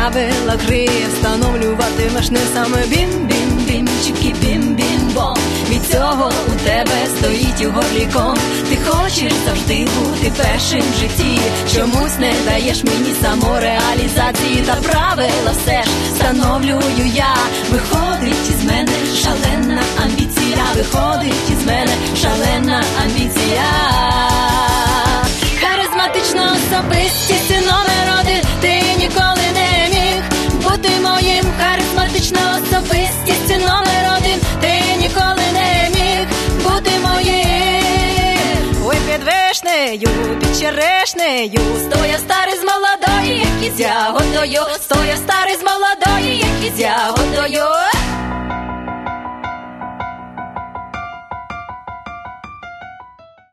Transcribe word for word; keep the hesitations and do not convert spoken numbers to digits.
правила гри встановлюватимеш не саме бім-бім-бім, чікі-бім-бім-бом. Від цього у тебе стоїть у горлі ком. Ти хочеш завжди бути першим в житті, чомусь не даєш мені самореалізації. Та правила все ж встановлюю я. Виходить із мене шалена амбіція, виходить із мене шалена амбіція. Харизматична особистість номер один, ти ніколи не міг бути моїм. Харизматична особистість номер один, ти ніколи не міг бути моїм. Ой, під вишнею, під черешнею стояв старий з молодої, як із ягодою. Стояв старий з молодої, як із ягодою.